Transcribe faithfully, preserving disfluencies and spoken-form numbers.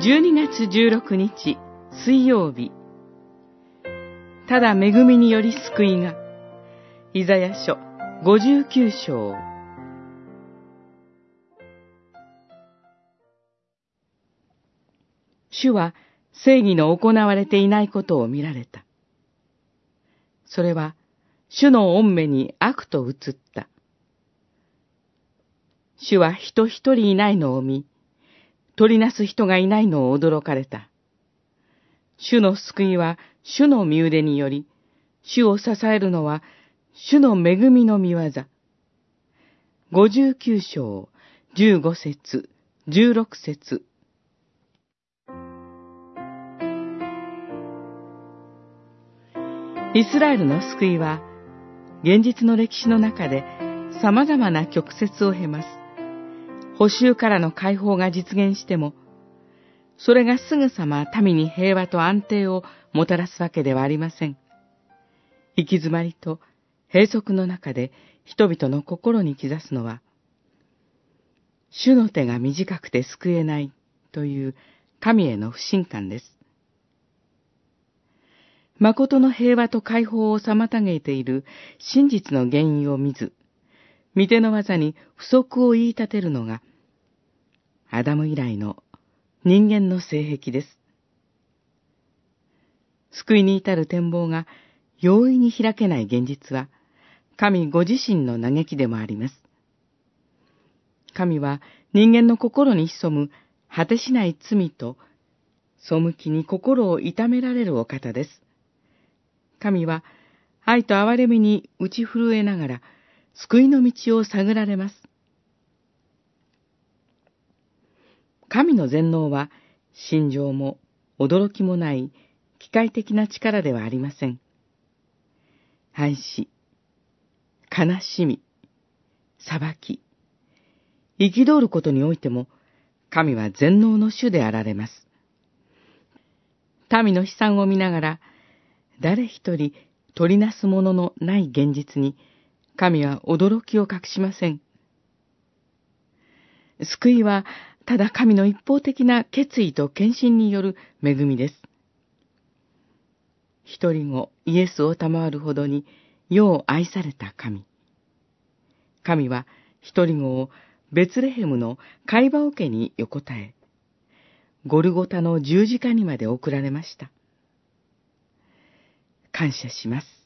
じゅうにがつじゅうろくにち水曜日、ただ恵みにより救いが。イザヤ書ごじゅうきゅうしょう。主は正義の行われていないことを見られた。それは主の御目に悪と映った。主は人一人いないのを見、取りなす人がいないのを驚かれた。主の救いは主の身腕により、主を支えるのは主の恵みの御業。ごじゅうきゅうしょう、じゅうごせつ、じゅうろくせつ。イスラエルの救いは、現実の歴史の中で様々な曲折を経ます。捕囚からの解放が実現しても、それがすぐさま民に平和と安定をもたらすわけではありません。行き詰まりと閉塞の中で人々の心に刻すのは、主の手が短くて救えないという神への不信感です。誠の平和と解放を妨げている真実の原因を見ず、御手の技に不足を言い立てるのが、アダム以来の人間の性癖です。救いに至る展望が容易に開けない現実は、神ご自身の嘆きでもあります。神は人間の心に潜む果てしない罪と背きに心を痛められるお方です。神は愛と憐れみに打ち震えながら救いの道を探られます。神の全能は心情も驚きもない機械的な力ではありません。愛し、悲しみ、裁き、憤ることにおいても神は全能の主であられます。民の悲惨を見ながら誰一人取りなすもののない現実に神は驚きを隠しません。救いはただ神の一方的な決意と献身による恵みです。一人子イエスを賜るほどに世を愛された神。神は一人子をベツレヘムの貝羽桶に横たえ、ゴルゴタの十字架にまで送られました。感謝します。